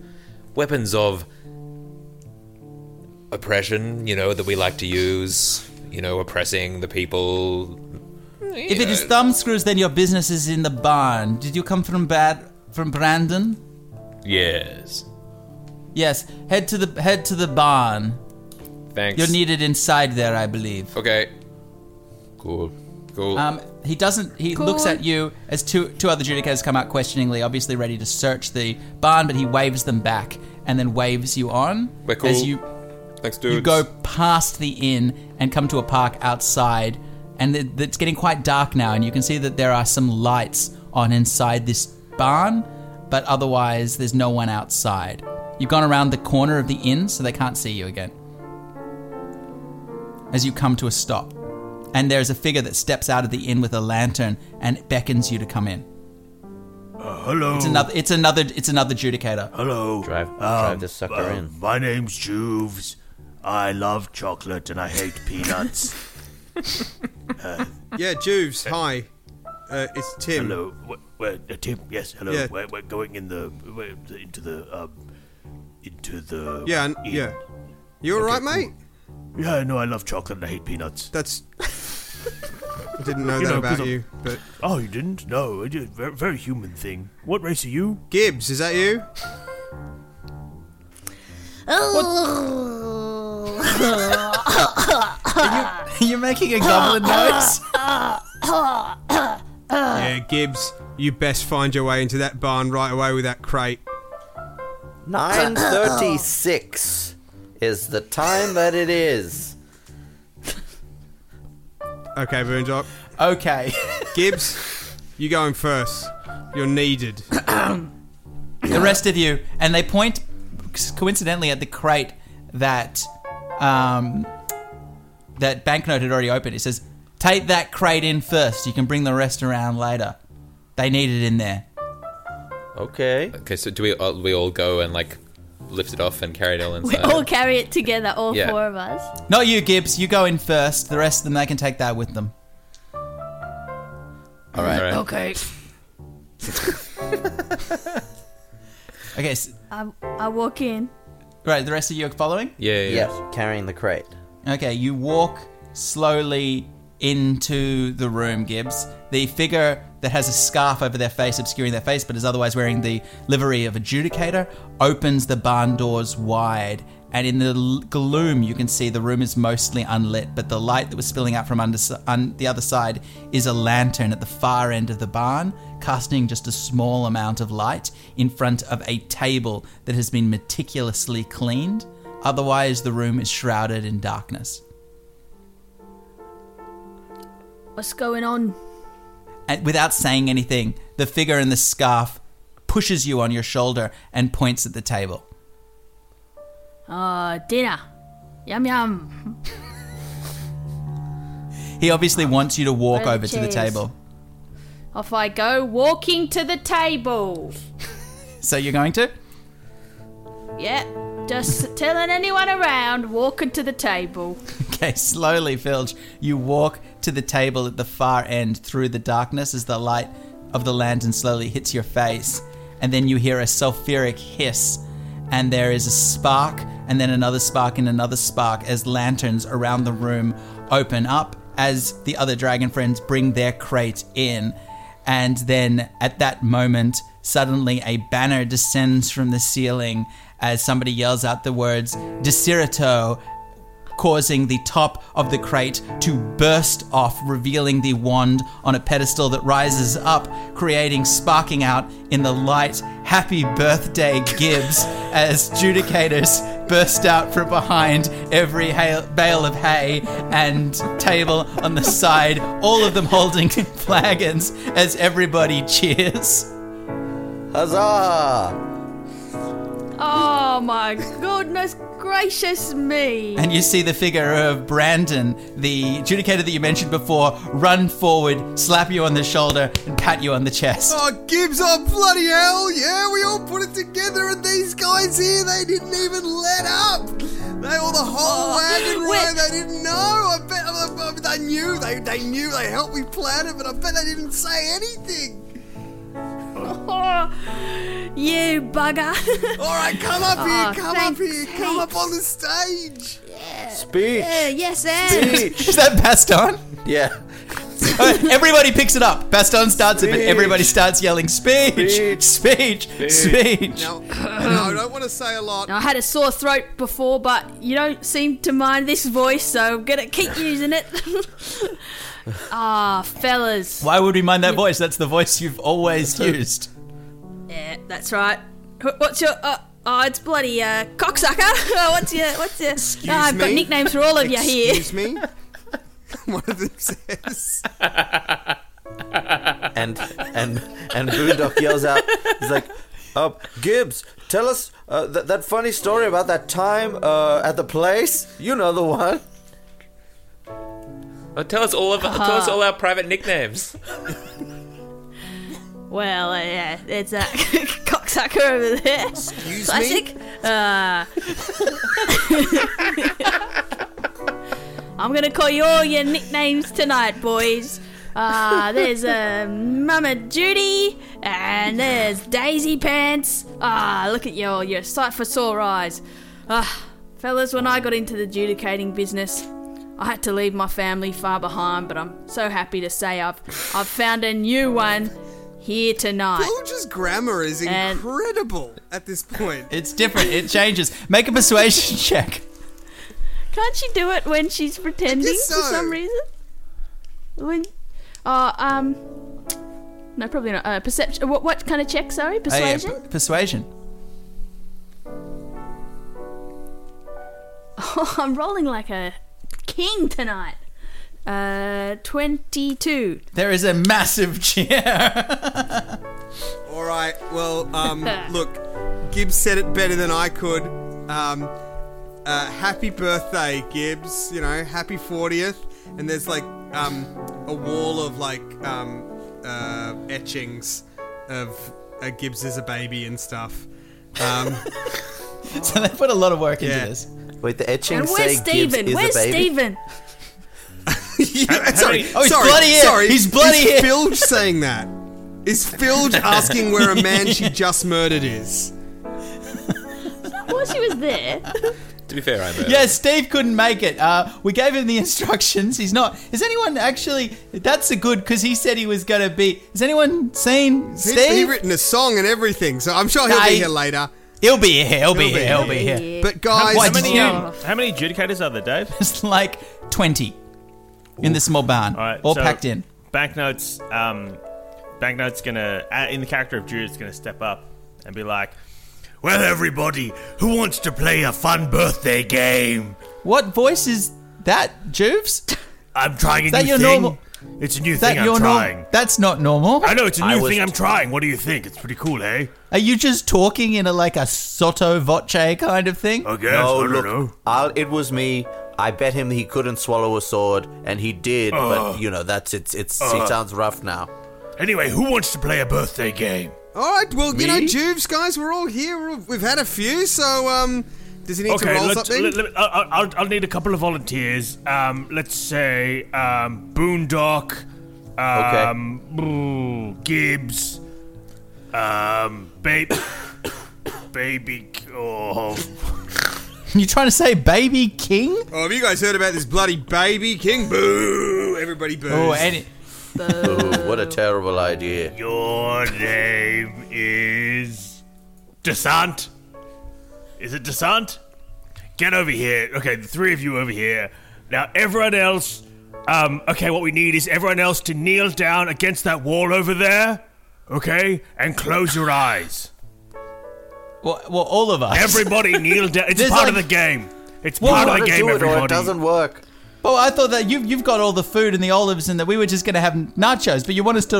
oppression, that we like to use, oppressing the people.
If it is thumb screws, then your business is in the barn. Did you come from Brandon?
Yes.
Yes. Head to the barn.
Thanks.
You're needed inside there, I believe.
Okay. Cool.
He doesn't. He looks at you as two other judicators come out questioningly, obviously ready to search the barn, but he waves them back and then waves you on.
We're cool.
As you
Thanks, dudes.
You go past the inn and come to a park outside, and it's getting quite dark now, and you can see that there are some lights on inside this barn, but otherwise there's no one outside. You've gone around the corner of the inn, so they can't see you again. As you come to a stop, and there's a figure that steps out of the inn with a lantern and beckons you to come in.
Hello.
It's another judicator.
Hello.
Drive this sucker in.
My name's Juves. I love chocolate and I hate peanuts.
Yeah, Juves, hi. It's Tim.
Hello. Tim, yes, hello.
Yeah.
We're going into the
Yeah,
inn.
yeah. You alright, mate?
Yeah, no, I love chocolate and I hate peanuts.
That's... I didn't know
You
that
know,
about
'cause I'm-
you, but...
Oh, you didn't? No, I did. Very, very human thing. What race are you?
Gibbs, is that you?
You're making a goblin noise?
Yeah, Gibbs, you best find your way into that barn right away with that crate.
9:36 is the time that it is.
Okay, Boondock.
Okay.
Gibbs, you going first. You're needed.
The rest of you, and they point coincidentally at the crate that that Banknote had already opened. It says, take that crate in first. You can bring the rest around later. They need it in there.
Okay.
Okay, so do we all go and like lift it off and carry it all
We
inside?
all carry it together, all
Yeah.
4 of us.
Not you, Gibbs. You go in first. The rest of them, they can take that with them.
All right.
Okay.
Okay,
I walk in.
right, the rest of you are following?
Yeah.
Yes, carrying the crate.
Okay, you walk slowly into the room, Gibbs. The figure that has a scarf over their face, obscuring their face, but is otherwise wearing the livery of adjudicator, opens the barn doors wide. And in the gloom, you can see the room is mostly unlit, but the light that was spilling out from the other side is a lantern at the far end of the barn, casting just a small amount of light in front of a table that has been meticulously cleaned. Otherwise, the room is shrouded in darkness.
What's going on?
And without saying anything, the figure in the scarf pushes you on your shoulder and points at the table.
Dinner. Yum yum.
He obviously wants you to walk
Where are the
over to the
chairs?
table.
Off I go, walking to the table.
So you're going to?
Yeah, just telling anyone around, walking to the table.
Okay, slowly, Filch. You walk to the table at the far end through the darkness as the light of the lantern slowly hits your face. And then you hear a sulfuric hiss. And there is a spark, and then another spark and another spark as lanterns around the room open up as the other dragon friends bring their crate in. And then at that moment, suddenly a banner descends from the ceiling as somebody yells out the words, Desirito, causing the top of the crate to burst off, revealing the wand on a pedestal that rises up, sparking out in the light, happy birthday Gibbs, as judicators burst out from behind every bale of hay and table on the side, all of them holding flagons as everybody cheers.
Huzzah!
Oh my goodness gracious me.
And you see the figure of Brandon, the adjudicator that you mentioned before, run forward, slap you on the shoulder, and pat you on the chest.
Oh, Gibbs, oh, bloody hell, yeah, we all put it together, and these guys here, they didn't even let up. They all the whole wagon row, they didn't know. I bet they knew, they knew, they helped me plan it, but I bet they didn't say anything.
Oh, you bugger.
All right, come up here, come
thanks
up on the stage.
Speech!
Yes, and
Is that Baston?
Yeah.
Everybody picks it up. Baston starts it, but everybody starts yelling, speech, speech, speech.
No, I don't want to say a lot.
I had a sore throat before, but you don't seem to mind this voice, so I'm gonna keep using it. Fellas.
Why would we mind that voice? That's the voice you've always used.
Yeah, that's right. What's your... it's bloody cocksucker. What's your... I've got
me?
nicknames for all of you here.
Excuse me? One of them says...
And Boondock yells out, he's like, Gibbs, tell us that funny story about that time at the place. You know the one.
Oh, tell us all our private nicknames.
Well, yeah, there's a cocksucker over there.
Excuse
Classic.
me?
I'm gonna call you all your nicknames tonight, boys. There's Mama Judy, and there's Daisy Pants. Look at you all, you're a sight for sore eyes. Fellas, when I got into the adjudicating business, I had to leave my family far behind, but I'm so happy to say I've found a new one here tonight.
Bilge's grammar is
And-
incredible at this point.
It's different. It changes. Make a persuasion check.
Can't she do it when she's pretending
guess so.
for some reason? No, probably not. Perception. What kind of check? Sorry, persuasion.
Oh, yeah, persuasion.
Oh, I'm rolling like a king tonight. 22.
There is a massive cheer.
All right. Well, look, Gibbs said it better than I could. Happy birthday, Gibbs. You know, happy 40th. And there's like a wall of like etchings of Gibbs as a baby and stuff.
So they put a lot of work into
Yeah.
this.
Wait, the etchings
And
say
where's
Gibbs
Steven?
is
Where's
a baby?
Steven?
Sorry.
Oh, he's
sorry,
bloody here.
Sorry.
He's bloody
is
here.
Filge saying that? Is Filge asking where a man she just murdered is?
Well, she was there.
To be fair, I murdered.
Yeah, Steve couldn't make it. We gave him the instructions. He's not. Is anyone actually? That's a good because he said he was going to be. Has anyone seen Steve?
He written a song and everything, so I'm sure he'll
Nah,
be
he-
here later.
He'll be here. He'll be
He'll be
here. He'll
here.
be here.
Yeah.
But guys,
Why
How
did
many,
you-
how many adjudicators are there, Dave?
It's like 20 in the small barn,
All right,
all
so
packed in.
Banknote's gonna, in the character of Jude's gonna step up and be like, "Well, everybody, who wants to play a fun birthday game?
What voice is that, Juves?
I'm trying a
that
new
your
thing.
normal-
It's a new
Is that
thing I'm
your
trying.
That's not normal.
I know it's a
I
new
was
thing I'm
t-
trying. What do you think? It's pretty cool, eh?
Are you just talking in a sotto voce kind of thing?
I guess.
No,
I don't
look,
know.
it was me. I bet him he couldn't swallow a sword, and he did. But you know, that's it. He sounds rough now.
Anyway, who wants to play a birthday game?
all right. Well, you know,
Me?
Juves, guys, we're all here. We've had a few, so does he need to
Okay,
roll something?
I'll need a couple of volunteers. Let's say Boondock, Gibbs, baby. Oh,
You trying to say Baby King?
Oh, have you guys heard about this bloody baby king? Boo! Everybody boos.
Oh, and
Ooh, what a terrible idea.
your name is Desant. Is it Desant? Get over here. Okay, the three of you over here. Now, everyone else. Okay, what we need is everyone else to kneel down against that wall over there. Okay, and close your eyes.
well, all of us.
Everybody kneel down. It's
There's
part of
like-
the game. It's
Well,
part of
Gotta
the game,
do it or
everybody.
it doesn't work.
Well, I thought that you've got all the food and the olives and that we were just going to have nachos, but you want us to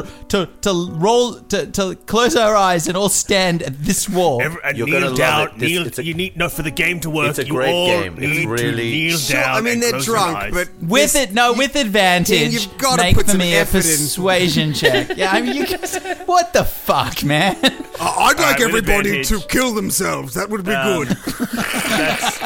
close our eyes and all stand at this wall.
And
You're
kneel
gonna love
down.
it. This-
Kneel.
it's a-
You need for the game to work.
It's a
you
great
all
game. It's
need
really-
to kneel
Sure,
down.
I mean,
and
they're
close your
drunk,
eyes.
but
with advantage,
you've gotta
make
put
for
some
me a
effort in.
persuasion check. Yeah, I mean, what the fuck, man?
I'd like
with
everybody
advantage.
to kill themselves. That would be good.
That's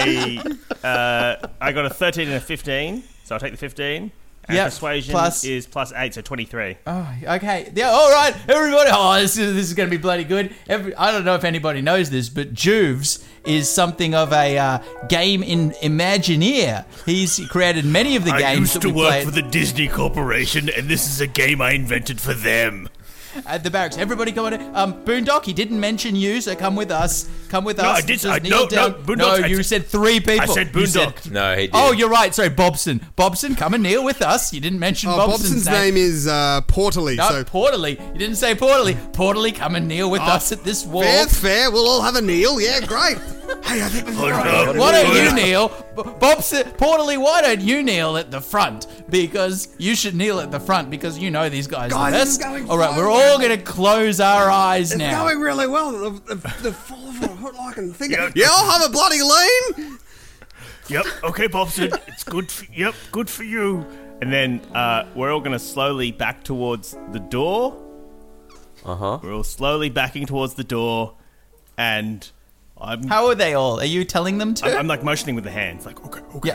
I got a 13 and a 15, so I'll take the 15. And
Yep,
persuasion
plus-
is plus 8, so 23.
Oh, okay. Yeah, all right, everybody. Oh, this is going to be bloody good. I don't know if anybody knows this, but Juves is something of a game Imagineer. He's created many of the
I
games
used
that
to
we
work
played
for the Disney Corporation, and this is a game I invented for them.
at the barracks. Everybody come on. Boondock, he didn't mention you, so come with us. Come with us.
I did-
Just
I-
kneel
no,
down.
Boondock,
No,
I
you
said-
said 3 people.
I said
You
Boondock.
No, he did.
Oh, you're right. Sorry, Bobson. Bobson, come and kneel with us. You didn't mention
Oh,
Bobson's
Bobson's name is Porterly.
No,
So
Porterly. You didn't say Porterly. Porterly, come and kneel with us at this wall.
fair. We'll all have a kneel. Yeah, great. Hey, I think this is
Hold
right.
up.
Why don't you kneel? Bobson, Porterly, why don't you kneel at the front? Because you should kneel at the front because you know these guys
Guys,
the
this is
best.
going
All right,
so
we're
well.
all going to close our eyes
It's
now.
going really well. The full of what I can think of. Yeah, I'll have a bloody lean.
Yep. Okay, Bobson. It's good. Yep. Good for you. And then we're all going to slowly back towards the door. We're all slowly backing towards the door, and I'm
How are they all? Are you telling them to?
I'm like motioning with the hands, like okay.
Yeah.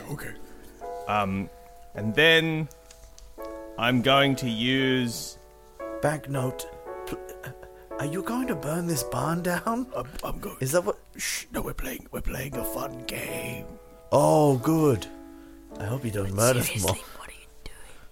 And then I'm going to use.
Banknote. Are you going to burn this barn down?
I'm going.
Is that what?
Shh! No, we're playing a fun game.
Oh, good. I hope you don't murder them all.
What are you doing?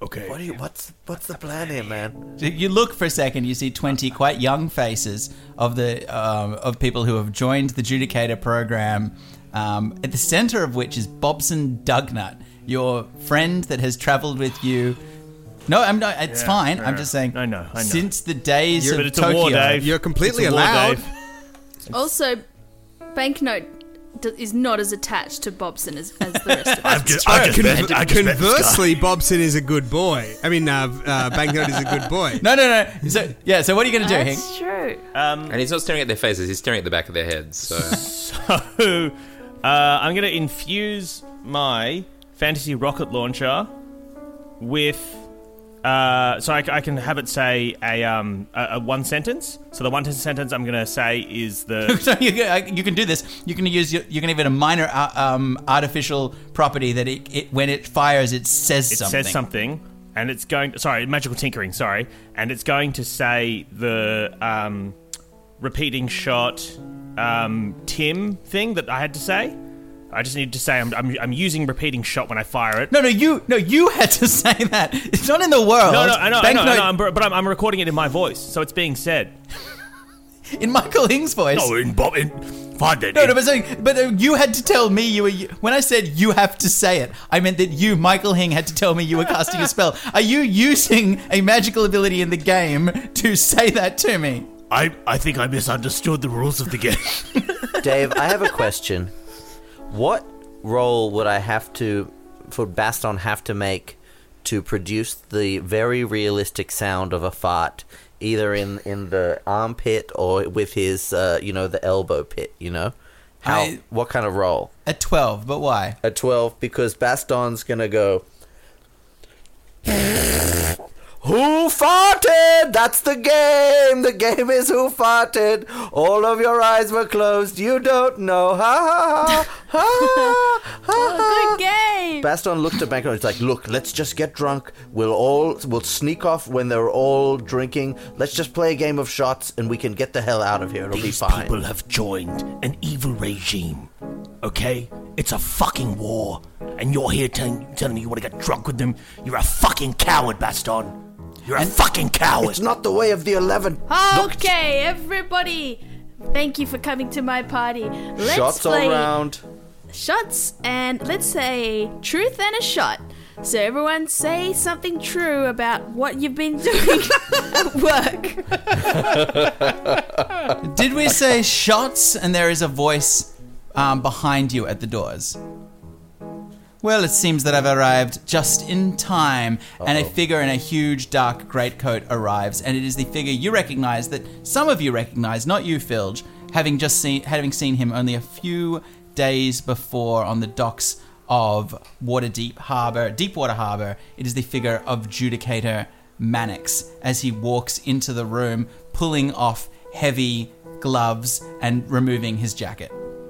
Okay.
What's the plan here, man?
You look for a second, you see 20 quite young faces of people who have joined the Judicator program, at the center of which is Bobson Dugnut, your friend that has traveled with you. No, I'm not. It's fine. I'm just saying.
I know.
Since the days of
but it's
Tokyo,
a war, Dave.
You're completely
It's a war,
allowed.
Dave.
Also, Banknote is not as attached to Bobson as the rest of us.
Conversely, Bobson is a good boy. I mean, Banknote is a good boy.
No. So what are you going to do, Hank?
That's true.
And he's not staring at their faces, he's staring at the back of their heads. So
So, I'm going to infuse my fantasy rocket launcher with... so I can have it say a one sentence. So the one sentence I'm going to say is the...
So you can do this. You can give it a minor artificial property that it when it fires, it says something.
It says something, and it's going... Sorry, magical tinkering, sorry. And it's going to say the repeating shot Tim thing that I had to say. I just need to say I'm using repeating shot when I fire it.
No, you had to say that. It's not in the world.
No, I know, but I'm recording it in my voice, so it's being said.
In Michael Hing's voice.
No, fine then.
No, but you had to tell me you were... When I said you have to say it, I meant that you, Michael Hing, had to tell me you were casting a spell. Are you using a magical ability in the game to say that to me?
I think I misunderstood the rules of the game.
Dave, I have a question. What roll would Baston have to make to produce the very realistic sound of a fart, either in the armpit or with his, the elbow pit, What kind of roll?
A 12, but why?
A 12, because Baston's gonna go... Who farted? That's the game. The game is who farted. All of your eyes were closed. You don't know. Ha ha ha ha.
Good game.
Baston looked at Banknote. He's like, "Look, let's just get drunk. We'll sneak off when they're all drinking. Let's just play a game of shots, and we can get the hell out of here. It'll be fine."
These people have joined an evil regime. Okay, it's a fucking war, and you're here telling me you want to get drunk with them. You're a fucking coward, Baston. You're a fucking coward.
It's not the way of the 11.
Okay, everybody. Thank you for coming to my party. Let's
Shots
play
all round.
Shots, and let's say truth and a shot. So everyone say something true about what you've been doing at work.
Did we say shots and there is a voice behind you at the doors? Well, it seems that I've arrived just in time, and a figure in a huge dark greatcoat arrives, and it is the figure you recognize, that some of you recognize, not you, Filge, having seen him only a few days before on the docks of Deepwater Harbour. It is the figure of Judicator Mannix as he walks into the room, pulling off heavy gloves and removing his jacket.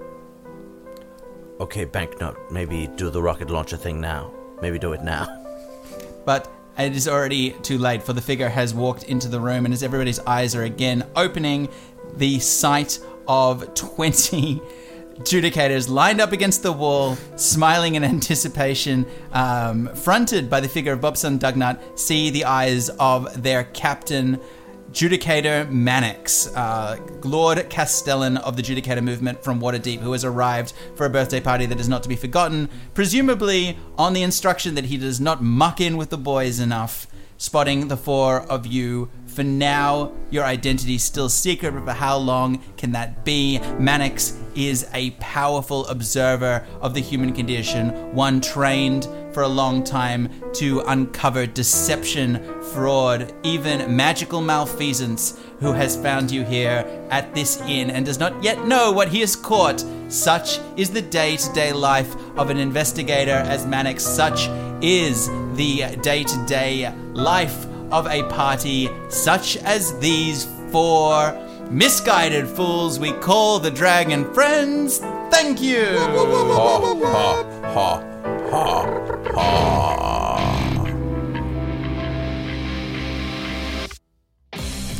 Okay, Banknote, maybe do the rocket launcher thing now. Maybe do it now.
But it is already too late, for the figure has walked into the room, and as everybody's eyes are again opening, the sight of 20 Judicators lined up against the wall, smiling in anticipation, fronted by the figure of Bobson Dugnut, see the eyes of their captain, Judicator Mannix, Lord Castellan of the Judicator movement from Waterdeep, who has arrived for a birthday party that is not to be forgotten, presumably on the instruction that he does not muck in with the boys enough. Spotting the four of you. For now, your identity is still secret, but for how long can that be? Mannix is a powerful observer of the human condition, one trained for a long time to uncover deception, fraud, even magical malfeasance, who has found you here at this inn and does not yet know what he has caught. Such is the day-to-day life of an investigator as Mannix. Such is the day-to-day life of a party such as these four misguided fools we call the Dragon Friends. Thank you!
Ha, ha, ha, ha, ha. The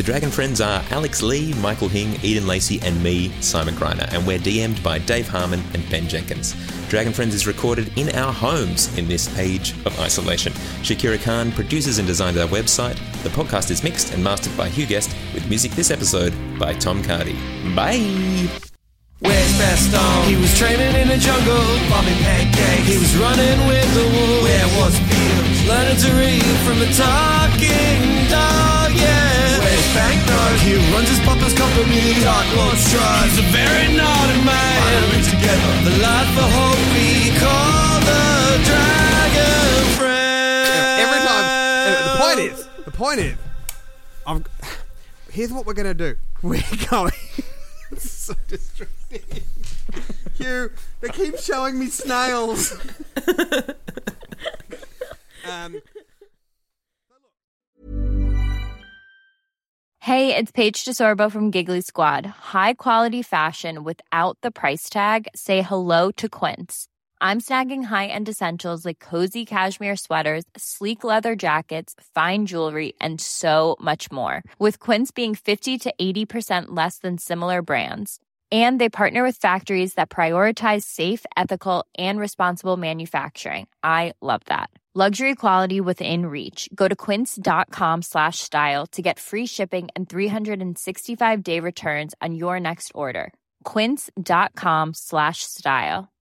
The Dragon Friends are Alex Lee, Michael Hing, Eden Lacey, and me, Simon Greiner, and we're DM'd by Dave Harmon and Ben Jenkins. Dragon Friends is recorded in our homes in this age of isolation. Shakira Khan produces and designs our website. The podcast is mixed and mastered by Hugh Guest, with music this episode by Tom Cardy. Bye!
Where's Baston? He was training in the jungle, bombing pancakes. He was running with the wolves. Where was Fields? Learning to read from the talking dog, yeah. Where's Banknote? He runs his papa's company, Dark Lord Strahd. He's a very naughty man. Finally together, the life for hope we call the Dragon Friends.
Every time. The point is, here's what we're gonna do. We're going. It's so distracting. Hugh, they keep showing me snails.
Hey, it's Paige DeSorbo from Giggly Squad. High quality fashion without the price tag. Say hello to Quince. I'm snagging high-end essentials like cozy cashmere sweaters, sleek leather jackets, fine jewelry, and so much more. With Quince being 50 to 80% less than similar brands. And they partner with factories that prioritize safe, ethical, and responsible manufacturing. I love that. Luxury quality within reach. Go to quince.com/style to get free shipping and 365-day returns on your next order. Quince.com/style.